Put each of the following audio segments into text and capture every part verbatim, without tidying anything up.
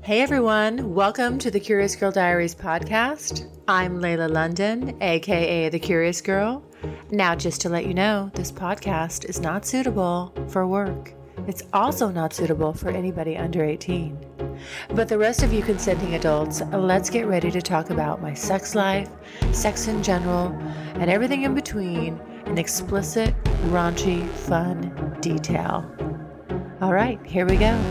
Hey everyone, welcome to the Curious Girl Diaries podcast. I'm Layla London, aka The Curious Girl. Now, just to let you know, this podcast is not suitable for work. It's also not suitable for anybody under eighteen. But the rest of you consenting adults, let's get ready to talk about my sex life, sex in general, and everything in between in explicit, raunchy, fun detail. All right, here we go.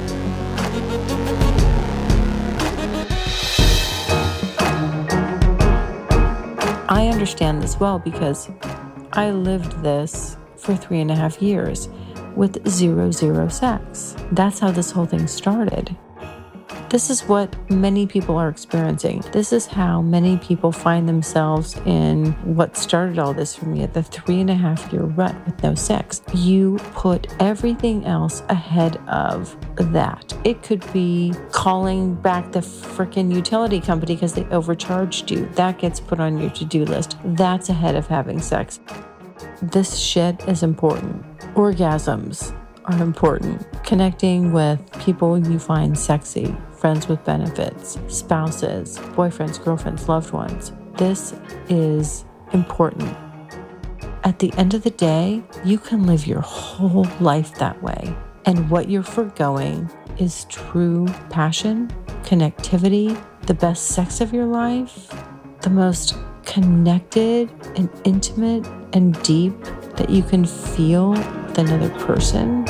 I understand this well because I lived this for three and a half years with zero, zero sex. That's how this whole thing started. This is what many people are experiencing. This is how many people find themselves in what started all this for me at the three and a half year rut with no sex. You put everything else ahead of that. It could be calling back the freaking utility company because they overcharged you. That gets put on your to-do list. That's ahead of having sex. This shit is important. Orgasms are important. Connecting with people you find sexy, friends with benefits, spouses, boyfriends, girlfriends, loved ones. This is important. At the end of the day, you can live your whole life that way. And what you're forgoing is true passion, connectivity, the best sex of your life, the most connected and intimate and deep that you can feel with another person.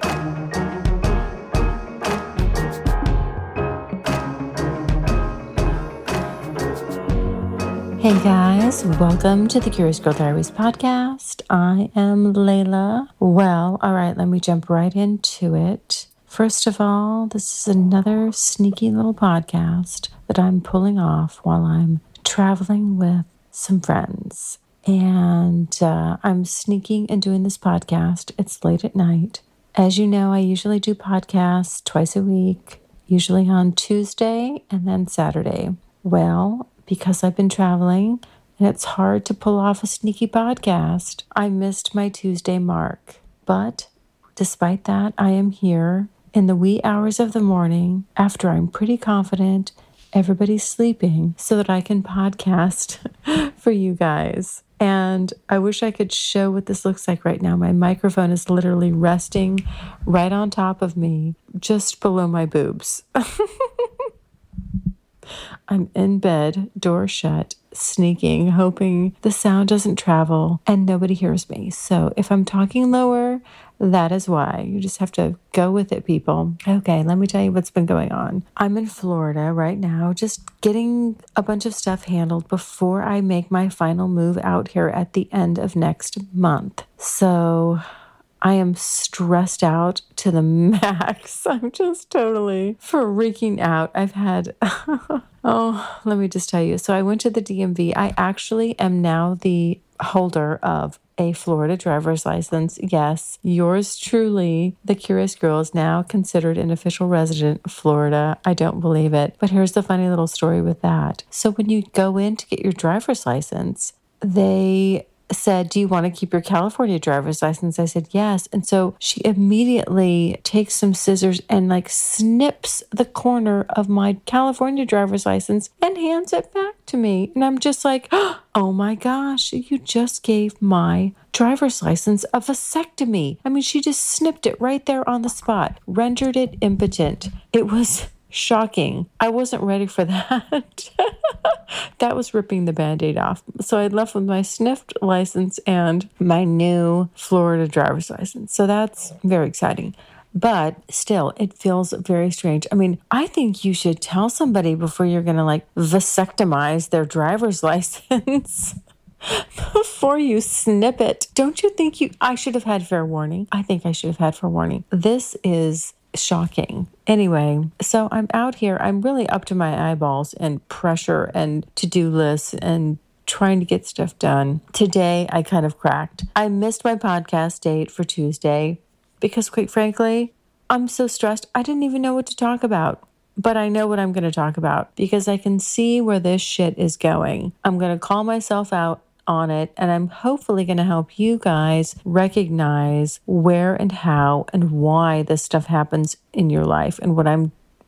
Hey guys, welcome to the Curious Girl Diaries podcast. I am Layla. Well, all right, let me jump right into it. First of all, this is another sneaky little podcast that I'm pulling off while I'm traveling with some friends. And uh, I'm sneaking and doing this podcast. It's late at night. As you know, I usually do podcasts twice a week, usually on Tuesday and then Saturday. Well, because I've been traveling and it's hard to pull off a sneaky podcast, I missed my Tuesday mark. But despite that, I am here in the wee hours of the morning after I'm pretty confident everybody's sleeping so that I can podcast for you guys. And I wish I could show what this looks like right now. My microphone is literally resting right on top of me, just below my boobs. I'm in bed, door shut, sneaking, hoping the sound doesn't travel and nobody hears me. So if I'm talking lower, that is why. You just have to go with it, people. Okay, let me tell you what's been going on. I'm in Florida right now, just getting a bunch of stuff handled before I make my final move out here at the end of next month. So I am stressed out to the max. I'm just totally freaking out. I've had, oh, let me just tell you. So I went to the D M V. I actually am now the holder of a Florida driver's license. Yes, yours truly, the Curious Girl, is now considered an official resident of Florida. I don't believe it. But here's the funny little story with that. So when you go in to get your driver's license, they said, do you want to keep your California driver's license? I said, yes. And so she immediately takes some scissors and like snips the corner of my California driver's license and hands it back to me. And I'm just like, oh my gosh, you just gave my driver's license a vasectomy. I mean, she just snipped it right there on the spot, rendered it impotent. It was shocking. I wasn't ready for that. That was ripping the Band-Aid off. So I left with my sniffed license and my new Florida driver's license. So that's very exciting. But still, it feels very strange. I mean, I think you should tell somebody before you're going to like vasectomize their driver's license. Before you snip it. Don't you think you, I should have had fair warning? I think I should have had fair warning. This is shocking. Anyway, so I'm out here. I'm really up to my eyeballs in pressure and to-do lists and trying to get stuff done. Today, I kind of cracked. I missed my podcast date for Tuesday because, quite frankly, I'm so stressed. I didn't even know what to talk about. But I know what I'm going to talk about because I can see where this shit is going. I'm going to call myself out on it, and I'm hopefully going to help you guys recognize where and how and why this stuff happens in your life and what I'm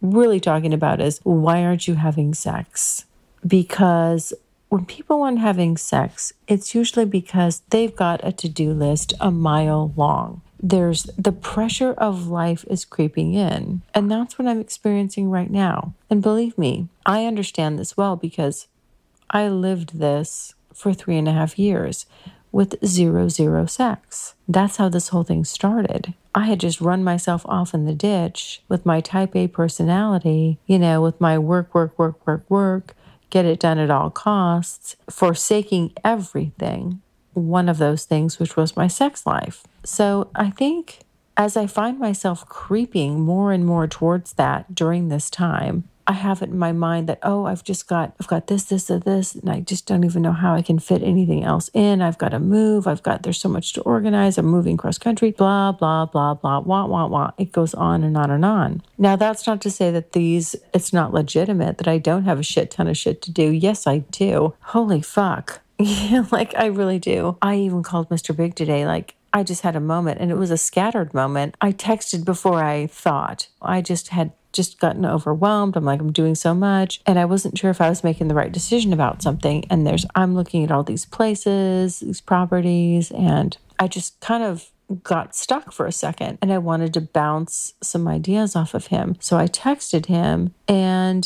really talking about is, why aren't you having sex? Because when people aren't having sex, it's usually because they've got a to-do list a mile long. There's the pressure of life is creeping in. And that's what I'm experiencing right now. And believe me, I understand this well because I lived this for three and a half years with zero, zero sex. That's how this whole thing started. I had just run myself off in the ditch with my type A personality, you know, with my work, work, work, work, work, get it done at all costs, forsaking everything. One of those things, which was my sex life. So I think as I find myself creeping more and more towards that during this time, I have it in my mind that, oh, I've just got, I've got this, this, or this, and I just don't even know how I can fit anything else in. I've got to move. I've got, there's so much to organize. I'm moving cross country, blah, blah, blah, blah, wah, wah, wah. It goes on and on and on. Now, that's not to say that these, it's not legitimate, that I don't have a shit ton of shit to do. Yes, I do. Holy fuck. Yeah, like I really do. I even called Mister Big today. Like I just had a moment and it was a scattered moment. I texted before I thought. I just had just gotten overwhelmed. I'm like, I'm doing so much. And I wasn't sure if I was making the right decision about something. And there's, I'm looking at all these places, these properties, and I just kind of got stuck for a second and I wanted to bounce some ideas off of him. So I texted him and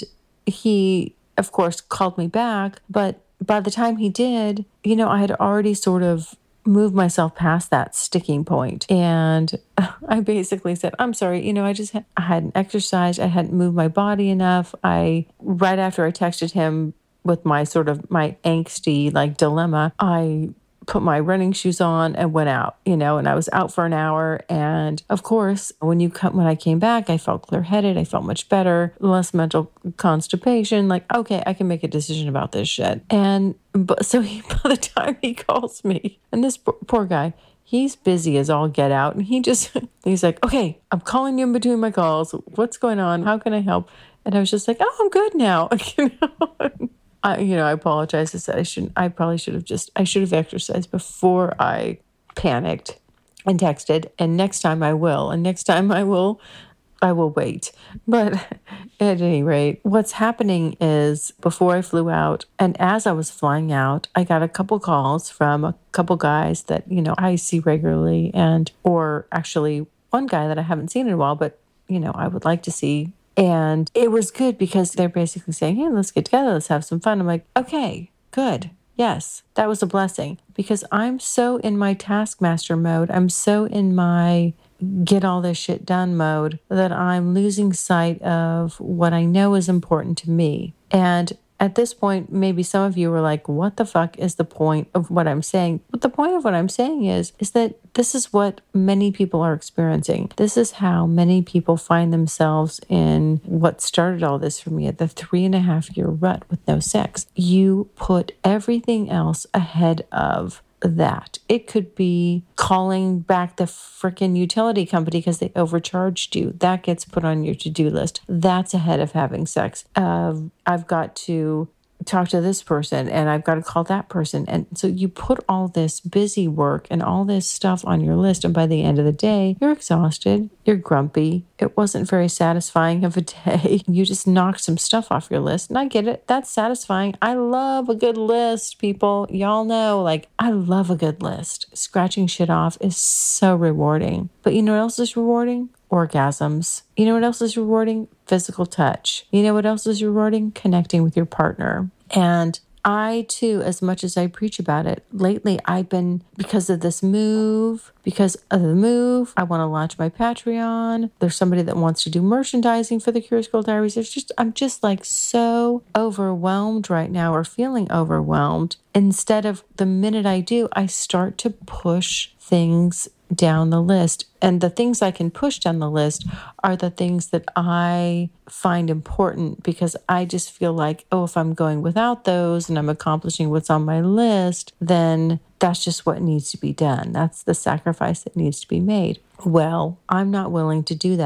he, of course, called me back, but by the time he did, you know, I had already sort of moved myself past that sticking point. And I basically said, I'm sorry, you know, I just had, I hadn't exercised. I hadn't moved my body enough. I, right after I texted him with my sort of my angsty like dilemma, I put my running shoes on and went out, you know, and I was out for an hour. And of course, when you come, when I came back, I felt clear-headed. I felt much better, less mental constipation. Like, okay, I can make a decision about this shit. And but so he, by the time he calls me, and this poor, poor guy, he's busy as all get out. And he just, he's like, okay, I'm calling you in between my calls. What's going on? How can I help? And I was just like, oh, I'm good now. You know? I, you know, I apologize. I said I shouldn't, I probably should have just, I should have exercised before I panicked and texted. And next time I will. And next time I will, I will wait. But at any rate, what's happening is before I flew out and as I was flying out, I got a couple calls from a couple guys that, you know, I see regularly and, or actually one guy that I haven't seen in a while, but, you know, I would like to see. And it was good because they're basically saying, hey, let's get together. Let's have some fun. I'm like, okay, good. Yes, that was a blessing because I'm so in my taskmaster mode. I'm so in my get all this shit done mode that I'm losing sight of what I know is important to me. And at this point, maybe some of you were like, what the fuck is the point of what I'm saying? But the point of what I'm saying is, is that this is what many people are experiencing. This is how many people find themselves in what started all this for me at the three and a half year rut with no sex. You put everything else ahead of that. It could be calling back the frickin' utility company because they overcharged you. That gets put on your to-do list. That's ahead of having sex. Uh, I've got to talk to this person and I've got to call that person. And so you put all this busy work and all this stuff on your list. And by the end of the day, you're exhausted. You're grumpy. It wasn't very satisfying of a day. You just knocked some stuff off your list. And I get it. That's satisfying. I love a good list, people. Y'all know, like, I love a good list. Scratching shit off is so rewarding. But you know what else is rewarding? Orgasms. You know what else is rewarding? Physical touch. You know what else is rewarding? Connecting with your partner. And I too, as much as I preach about it, lately I've been, because of this move, because of the move, I want to launch my Patreon. There's somebody that wants to do merchandising for the Curious Girl Diaries. There's just, I'm just like so overwhelmed right now or feeling overwhelmed. Instead of the minute I do, I start to push things down the list. And the things I can push down the list are the things that I find important because I just feel like, oh, if I'm going without those and I'm accomplishing what's on my list, then that's just what needs to be done. That's the sacrifice that needs to be made. Well, I'm not willing to do that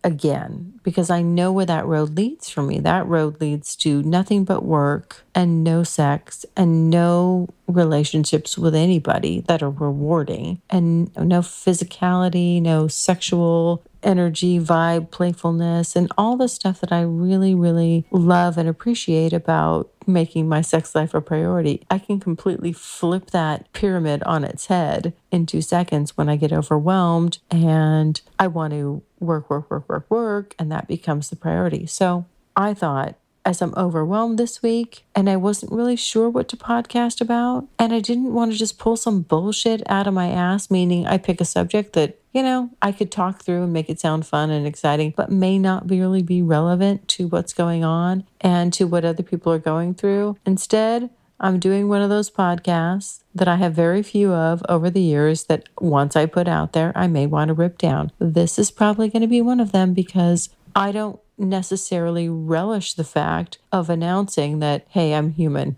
again, because I know where that road leads for me. That road leads to nothing but work and no sex and no relationships with anybody that are rewarding, and no physicality, no sexual energy, vibe, playfulness, and all the stuff that I really, really love and appreciate about making my sex life a priority. I can completely flip that pyramid on its head in two seconds when I get overwhelmed and I want to work, work, work, work, work, and that becomes the priority. So I thought, as I'm overwhelmed this week and I wasn't really sure what to podcast about, and I didn't want to just pull some bullshit out of my ass, meaning I pick a subject that, you know, I could talk through and make it sound fun and exciting, but may not really be relevant to what's going on and to what other people are going through. Instead, I'm doing one of those podcasts that I have very few of over the years that once I put out there, I may want to rip down. This is probably going to be one of them because I don't necessarily relish the fact of announcing that, hey, I'm human.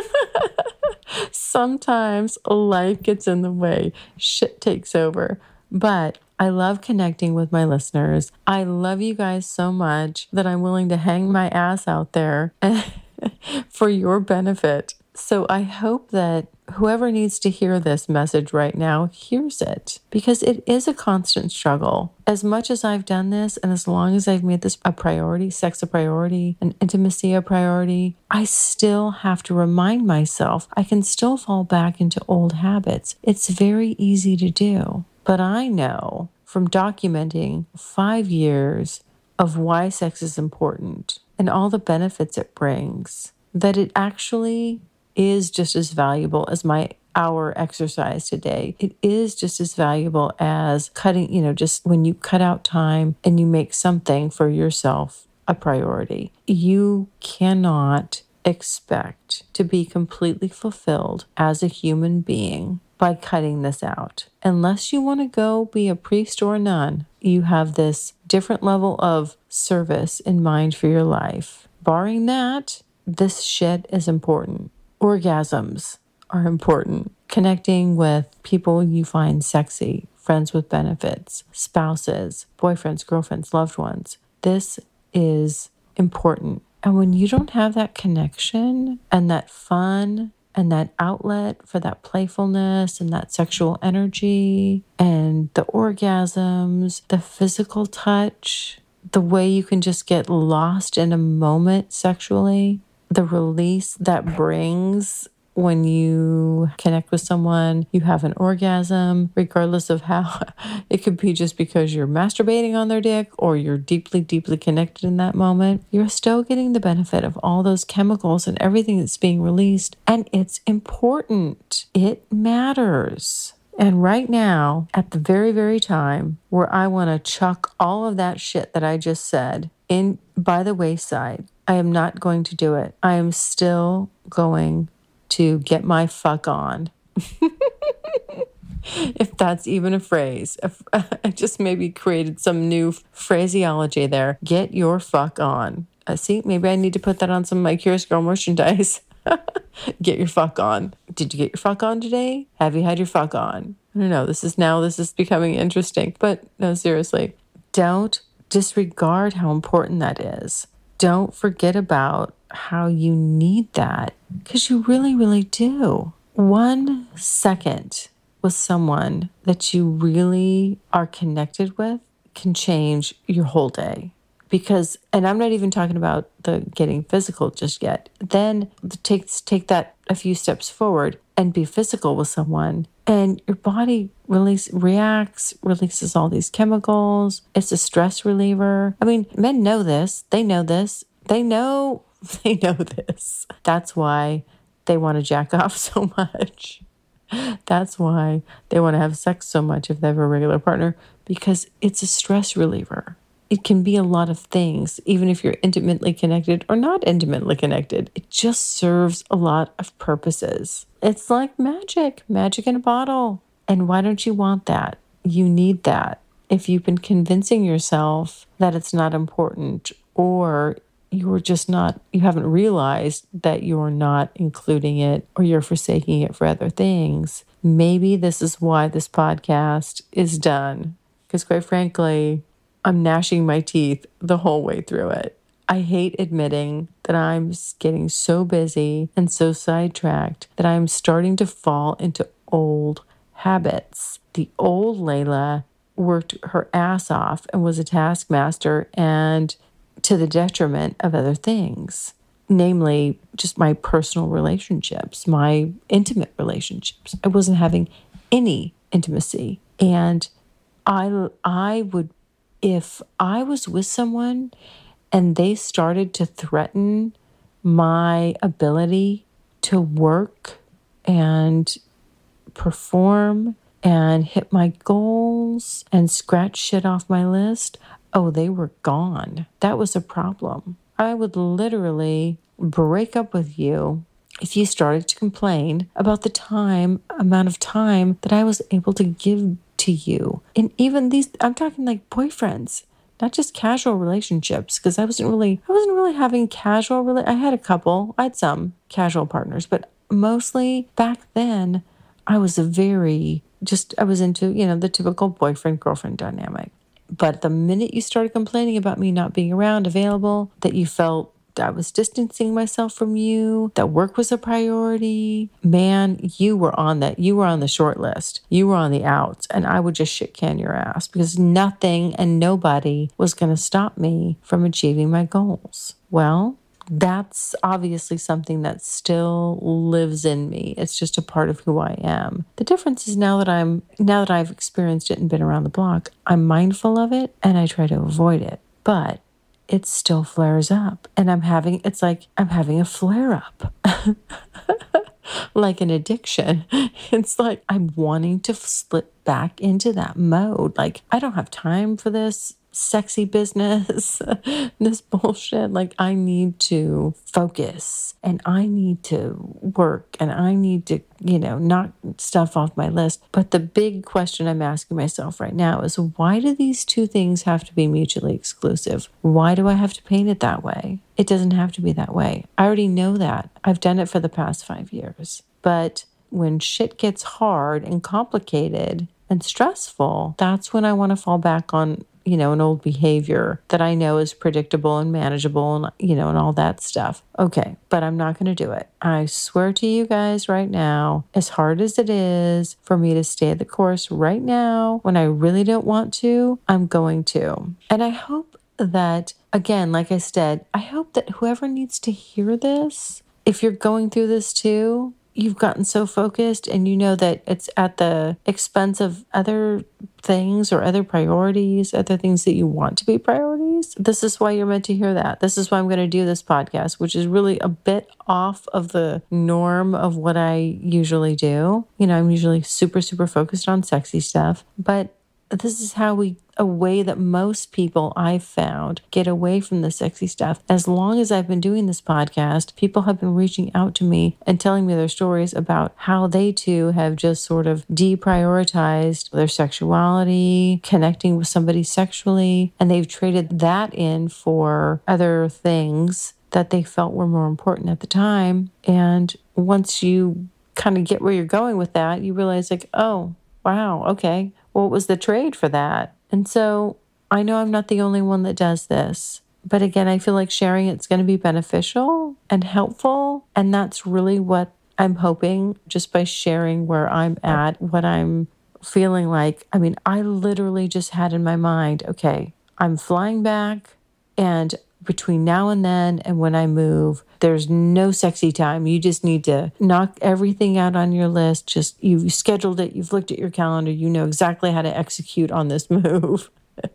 Sometimes life gets in the way. Shit takes over. But I love connecting with my listeners. I love you guys so much that I'm willing to hang my ass out there for your benefit. So I hope that whoever needs to hear this message right now hears it, because it is a constant struggle. As much as I've done this, and as long as I've made this a priority, sex a priority, and intimacy a priority, I still have to remind myself I can still fall back into old habits. It's very easy to do. But I know from documenting five years of why sex is important and all the benefits it brings, that it actually is just as valuable as my hour exercise today. It is just as valuable as cutting, you know, just when you cut out time and you make something for yourself a priority. You cannot expect to be completely fulfilled as a human being by cutting this out. Unless you want to go be a priest or a nun, you have this different level of service in mind for your life. Barring that, this shit is important. Orgasms are important. Connecting with people you find sexy, friends with benefits, spouses, boyfriends, girlfriends, loved ones. This is important. And when you don't have that connection and that fun and that outlet for that playfulness and that sexual energy and the orgasms, the physical touch, the way you can just get lost in a moment sexually, the release that brings when you connect with someone, you have an orgasm, regardless of how, it could be just because you're masturbating on their dick or you're deeply, deeply connected in that moment. You're still getting the benefit of all those chemicals and everything that's being released. And it's important. It matters. And right now, at the very, very time where I want to chuck all of that shit that I just said in by the wayside, I am not going to do it. I am still going to get my fuck on. If that's even a phrase. If, I just maybe created some new phraseology there. Get your fuck on. Uh, see, maybe I need to put that on some of my Curious Girl merchandise. Get your fuck on. Did you get your fuck on today? Have you had your fuck on? I don't know. This is now, this is becoming interesting. But no, seriously, don't disregard how important that is. Don't forget about how you need that, because you really, really do. One second with someone that you really are connected with can change your whole day. Because, and I'm not even talking about the getting physical just yet. Then take, take that a few steps forward and be physical with someone. And your body release, reacts, releases all these chemicals. It's a stress reliever. I mean, men know this. They know this. They know, they know this. That's why they want to jack off so much. That's why they want to have sex so much if they have a regular partner, because it's a stress reliever. It can be a lot of things, even if you're intimately connected or not intimately connected. It just serves a lot of purposes. It's like magic, magic in a bottle. And why don't you want that? You need that. If you've been convincing yourself that it's not important, or you're just not, you haven't realized that you're not including it, or you're forsaking it for other things, maybe this is why this podcast is done. Because quite frankly, I'm gnashing my teeth the whole way through it. I hate admitting that I'm getting so busy and so sidetracked that I'm starting to fall into old habits. The old Layla worked her ass off and was a taskmaster, and to the detriment of other things, namely just my personal relationships, my intimate relationships. I wasn't having any intimacy. And I, I would, if I was with someone and they started to threaten my ability to work and perform and hit my goals and scratch shit off my list, oh, they were gone. That was a problem. I would literally break up with you if you started to complain about the time, amount of time that I was able to give to you. And even these, I'm talking like boyfriends, not just casual relationships, because I wasn't really, I wasn't really having casual, rela- I had a couple, I had some casual partners, but mostly back then, I was a very, just, I was into, you know, the typical boyfriend-girlfriend dynamic. But the minute you started complaining about me not being around, available, that you felt I was distancing myself from you, that work was a priority, man, you were on that. You were on the short list. You were on the outs, and I would just shit can your ass because nothing and nobody was going to stop me from achieving my goals. Well, that's obviously something that still lives in me. It's just a part of who I am. The difference is now that I'm, now that I've experienced it and been around the block, I'm mindful of it and I try to avoid it. But it still flares up. And I'm having, it's like I'm having a flare up. Like an addiction. It's like I'm wanting to slip back into that mode. Like, I don't have time for this sexy business, this bullshit. Like, I need to focus and I need to work and I need to, you know, knock stuff off my list. But the big question I'm asking myself right now is, why do these two things have to be mutually exclusive? Why do I have to paint it that way? It doesn't have to be that way. I already know that. I've done it for the past five years. But when shit gets hard and complicated and stressful, that's when I want to fall back on, you know, an old behavior that I know is predictable and manageable and, you know, and all that stuff. Okay, but I'm not going to do it. I swear to you guys right now, as hard as it is for me to stay the course right now, when I really don't want to, I'm going to. And I hope that, again, like I said, I hope that whoever needs to hear this, if you're going through this too, you've gotten so focused and you know that it's at the expense of other things or other priorities, other things that you want to be priorities. This is why you're meant to hear that. This is why I'm going to do this podcast, which is really a bit off of the norm of what I usually do. You know, I'm usually super, super focused on sexy stuff, but this is how we, a way that most people I've found get away from the sexy stuff. As long as I've been doing this podcast, people have been reaching out to me and telling me their stories about how they too have just sort of deprioritized their sexuality, connecting with somebody sexually, and they've traded that in for other things that they felt were more important at the time. And once you kind of get where you're going with that, you realize like, oh, wow, okay. What was the trade for that? And so I know I'm not the only one that does this. But again, I feel like sharing it's going to be beneficial and helpful. And that's really what I'm hoping just by sharing where I'm at, what I'm feeling like. I mean, I literally just had in my mind, okay, I'm flying back, and between now and then and when I move, there's no sexy time. You just need to knock everything out on your list. Just, you've scheduled it. You've looked at your calendar. You know exactly how to execute on this move.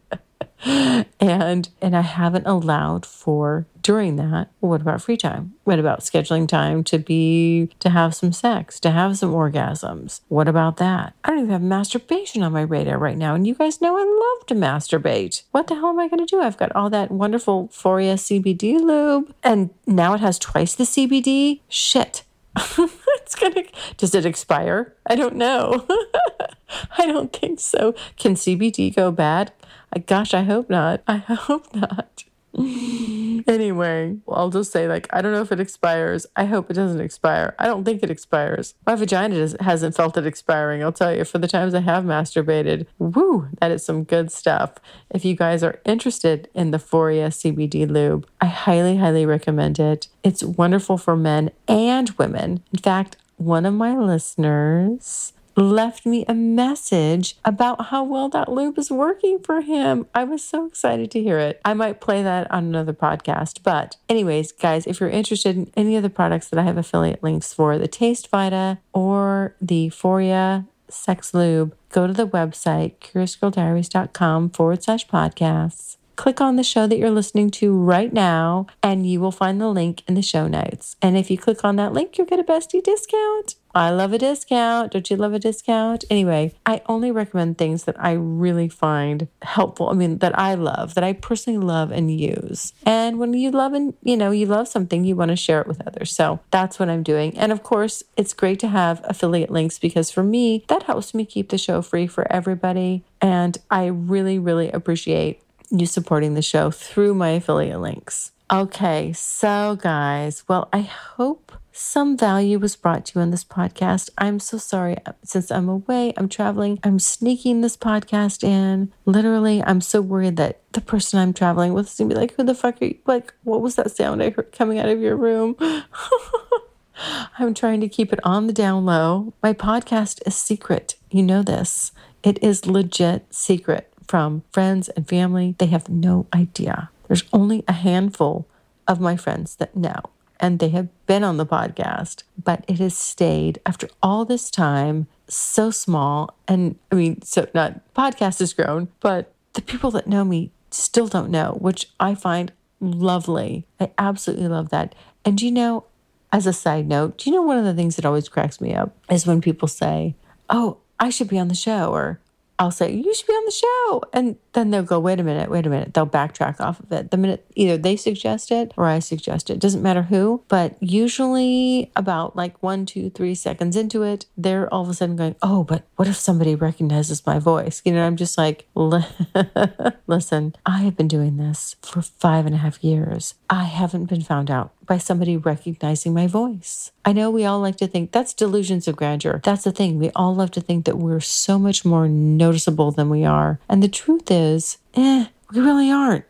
and and I haven't allowed for during that. Well, what about free time? What about scheduling time to be, to have some sex, to have some orgasms? What about that? I don't even have masturbation on my radar right now. And you guys know I love to masturbate. What the hell am I going to do? I've got all that wonderful Foria C B D lube, and now it has twice the C B D. Shit. It's gonna, does it expire? I don't know. I don't think so. Can C B D go bad? I, gosh, I hope not. I hope not. And Anyway, I'll just say, like, I don't know if it expires. I hope it doesn't expire. I don't think it expires. My vagina does, hasn't felt it expiring. I'll tell you, for the times I have masturbated, woo, that is some good stuff. If you guys are interested in the Foria C B D lube, I highly, highly recommend it. It's wonderful for men and women. In fact, one of my listeners left me a message about how well that lube is working for him. I was so excited to hear it. I might play that on another podcast. But anyways, guys, if you're interested in any of the products that I have affiliate links for, the Taste Vita or the Foria Sex Lube, go to the website, curious girl diaries dot com forward slash podcasts. Click on the show that you're listening to right now, and you will find the link in the show notes. And if you click on that link, you'll get a bestie discount. I love a discount. Don't you love a discount? Anyway, I only recommend things that I really find helpful. I mean, that I love, that I personally love and use. And when you love and, you know, you love something, you want to share it with others. So that's what I'm doing. And of course, it's great to have affiliate links because for me, that helps me keep the show free for everybody. And I really, really appreciate you supporting the show through my affiliate links. Okay, so guys, well, I hope some value was brought to you on this podcast. I'm so sorry. Since I'm away, I'm traveling, I'm sneaking this podcast in. Literally, I'm so worried that the person I'm traveling with is going to be like, who the fuck are you? Like, what was that sound I heard coming out of your room? I'm trying to keep it on the down low. My podcast is secret. You know this. It is legit secret. From friends and family, they have no idea. There's only a handful of my friends that know, and they have been on the podcast, but it has stayed after all this time so small. And I mean, so not podcast has grown, but the people that know me still don't know, which I find lovely. I absolutely love that. And you know, as a side note, do you know one of the things that always cracks me up is when people say, oh, I should be on the show, or I'll say, you should be on the show. And then they'll go, wait a minute, wait a minute. They'll backtrack off of it. The minute either they suggest it or I suggest it. Doesn't matter who, but usually about like one, two, three seconds into it, they're all of a sudden going, oh, but what if somebody recognizes my voice? You know, I'm just like, listen, I have been doing this for five and a half years. I haven't been found out by somebody recognizing my voice. I know we all like to think that's delusions of grandeur. That's the thing. We all love to think that we're so much more noticeable than we are. And the truth is, eh, we really aren't.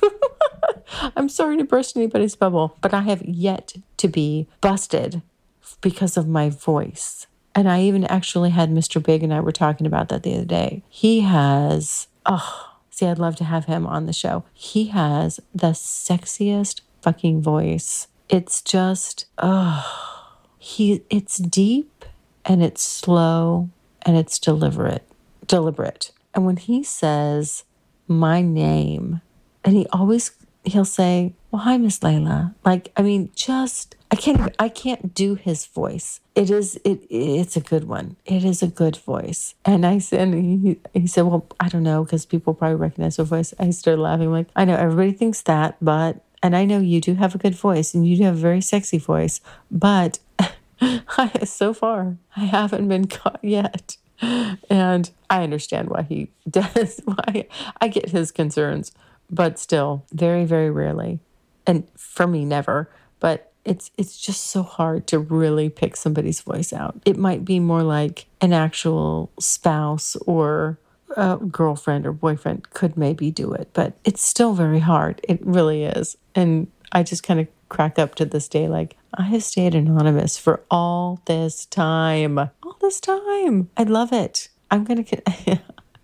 I'm sorry to burst anybody's bubble, but I have yet to be busted because of my voice. And I even actually had Mister Big and I were talking about that the other day. He has, oh, see, I'd love to have him on the show. He has the sexiest fucking voice. It's just, oh, he, it's deep and it's slow and it's deliberate, deliberate. And when he says my name, and he always, he'll say, well, hi, Miss Layla. Like, I mean, just, I can't, I can't do his voice. It is, it, it's a good one. It is a good voice. And I said, and he, he said, well, I don't know, because people probably recognize her voice. I started laughing, like, I know everybody thinks that, but, and I know you do have a good voice and you do have a very sexy voice, but I, so far, I haven't been caught yet. And I understand why he does, why I get his concerns, but still very, very rarely. And for me, never, but it's, it's just so hard to really pick somebody's voice out. It might be more like an actual spouse or a girlfriend or boyfriend could maybe do it, but it's still very hard. It really is. And I just kind of crack up to this day, like, I have stayed anonymous for all this time. All this time. I love it. I'm going to,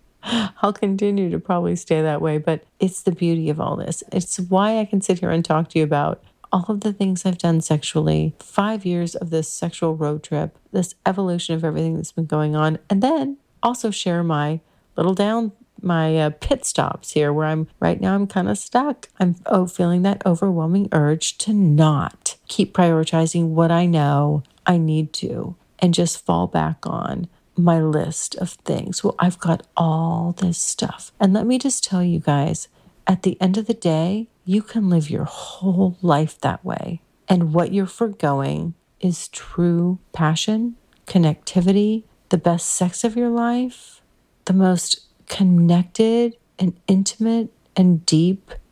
I'll continue to probably stay that way, but it's the beauty of all this. It's why I can sit here and talk to you about all of the things I've done sexually, five years of this sexual road trip, this evolution of everything that's been going on, and then also share my little down, my uh, pit stops here where I'm right now, I'm kind of stuck. I'm oh, feeling that overwhelming urge to not keep prioritizing what I know I need to and just fall back on my list of things. Well, I've got all this stuff. And let me just tell you guys, at the end of the day, you can live your whole life that way. And what you're forgoing is true passion, connectivity, the best sex of your life, the most connected and intimate and deep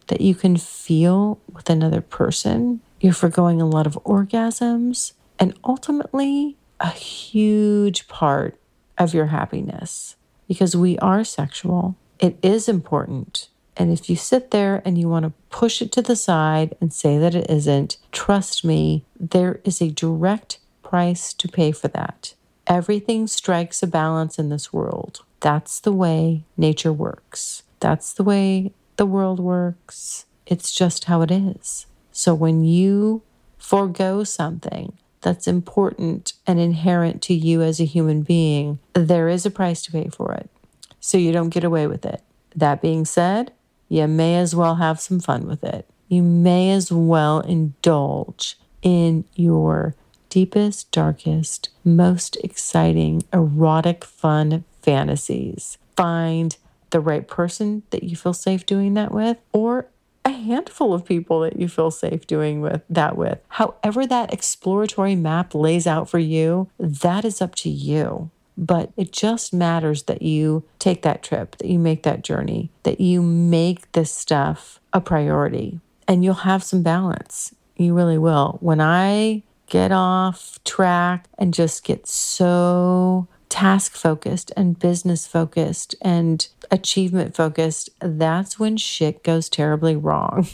that you can feel with another person. You're foregoing a lot of orgasms and ultimately a huge part of your happiness, because we are sexual. It is important. And if you sit there and you want to push it to the side and say that it isn't, trust me, there is a direct price to pay for that. Everything strikes a balance in this world. That's the way nature works. That's the way the world works. It's just how it is. So when you forego something that's important and inherent to you as a human being, there is a price to pay for it. So you don't get away with it. That being said, you may as well have some fun with it. You may as well indulge in your deepest, darkest, most exciting, erotic, fun fantasies. Find the right person that you feel safe doing that with, or a handful of people that you feel safe doing with that with. However that exploratory map lays out for you, that is up to you. But it just matters that you take that trip, that you make that journey, that you make this stuff a priority, and you'll have some balance. You really will. When I get off track and just get so task focused and business focused and achievement focused, that's when shit goes terribly wrong.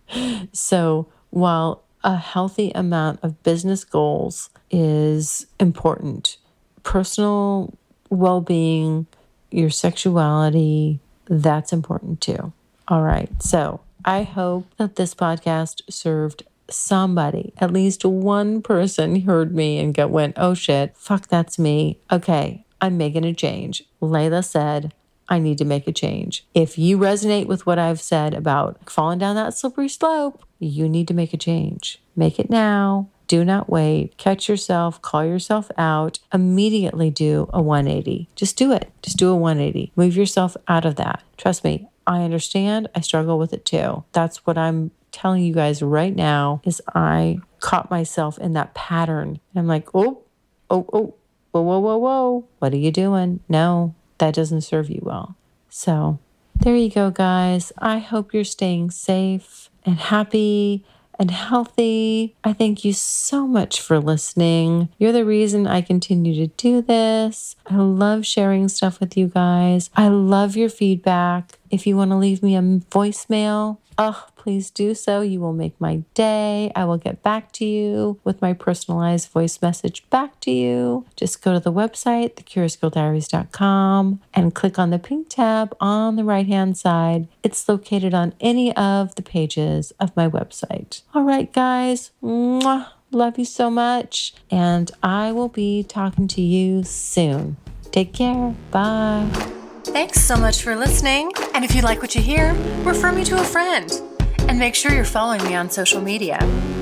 So while a healthy amount of business goals is important, personal well-being, your sexuality, that's important too. All right. So I hope that this podcast served somebody, at least one person heard me and go, went, oh shit, fuck, that's me. Okay, I'm making a change. Layla said, I need to make a change. If you resonate with what I've said about falling down that slippery slope, you need to make a change. Make it now. Do not wait. Catch yourself, call yourself out, immediately do a one eighty. Just do it. Just do a one eighty. Move yourself out of that. Trust me, I understand. I struggle with it too. That's what I'm telling you guys right now, is I caught myself in that pattern. And I'm like, oh, oh, oh, whoa, whoa, whoa, whoa. What are you doing? No, that doesn't serve you well. So there you go, guys. I hope you're staying safe and happy and healthy. I thank you so much for listening. You're the reason I continue to do this. I love sharing stuff with you guys. I love your feedback. If you want to leave me a voicemail, oh, please do so. You will make my day. I will get back to you with my personalized voice message back to you. Just go to the website, the curious girl diaries dot com, and click on the pink tab on the right-hand side. It's located on any of the pages of my website. All right, guys. Mwah. Love you so much. And I will be talking to you soon. Take care. Bye. Thanks so much for listening. And if you like what you hear, refer me to a friend. And make sure you're following me on social media.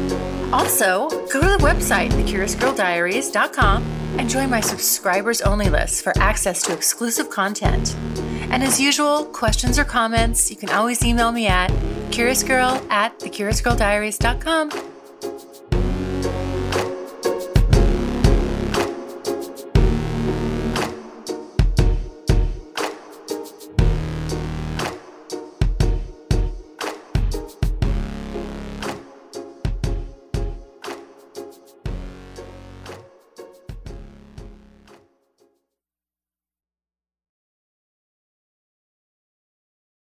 Also, go to the website, the curious girl diaries dot com, and join my subscribers only list for access to exclusive content. And as usual, questions or comments, you can always email me at curiousgirl at the curious girl diaries dot com.